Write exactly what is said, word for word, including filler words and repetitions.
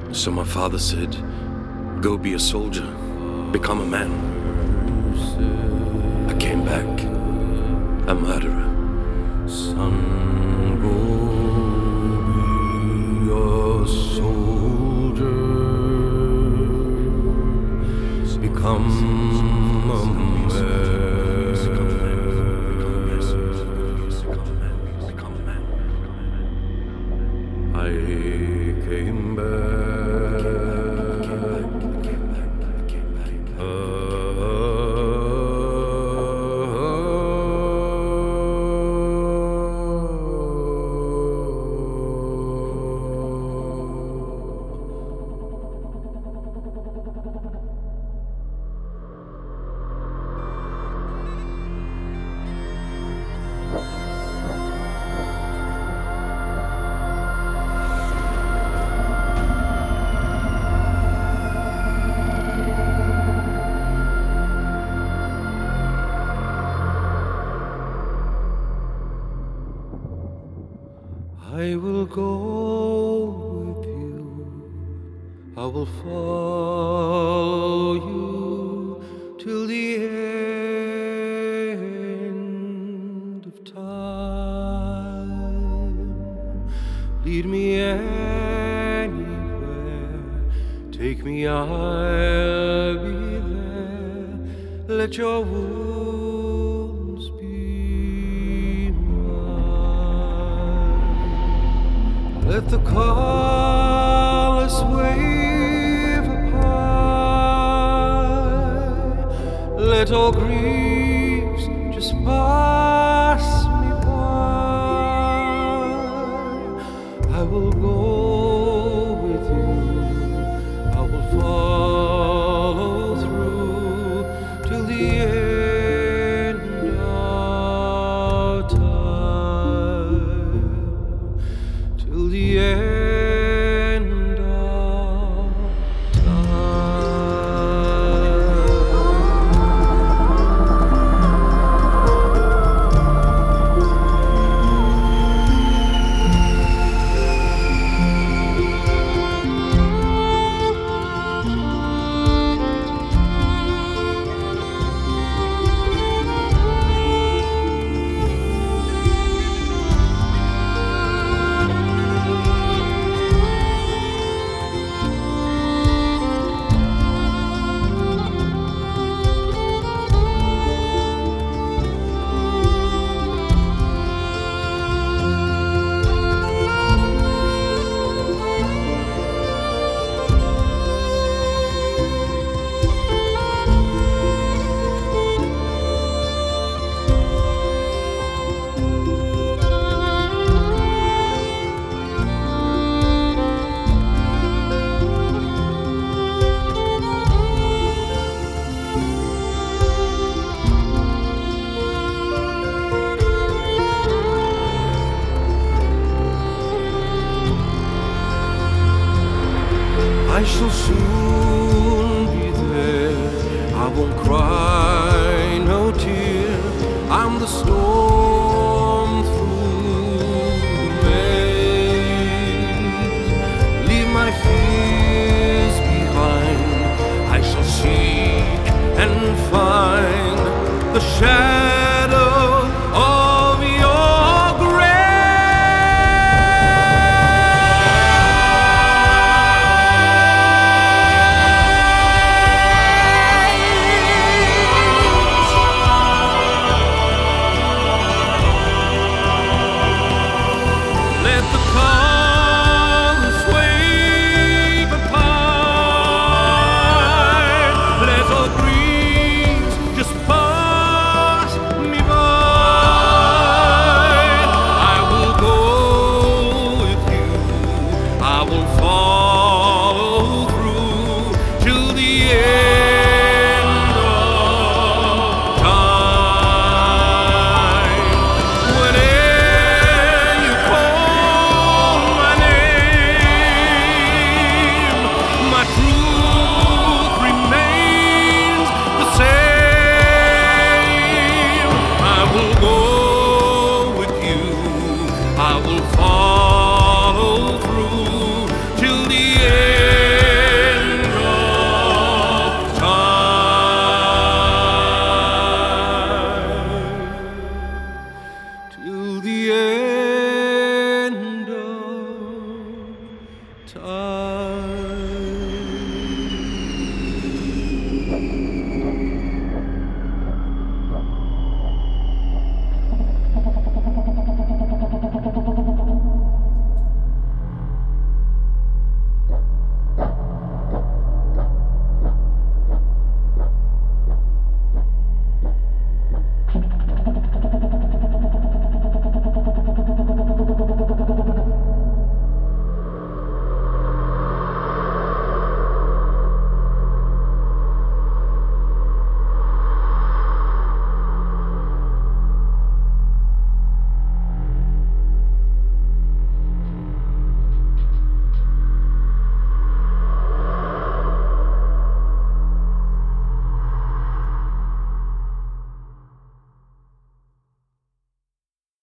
So my father said, go be a soldier, become a man. I came back, a murderer. Son, go be a soldier, become a man. I came back. I will go with you, I will follow you till the end of time. Lead me anywhere, take me, I'll be there. Let your wounds be mine. Let the colors wave apart. Let all griefs just pass me by. I will go with you, I will follow through till the end of time, till the end of I shall soon be there. I won't cry no tear. I'm the storm through the maze. Leave my fears behind. I shall seek and find the shadow of your I will follow through till the time.